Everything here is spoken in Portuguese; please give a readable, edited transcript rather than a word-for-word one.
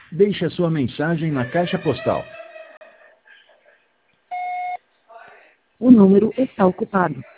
Deixe a sua mensagem na caixa postal. O número está ocupado.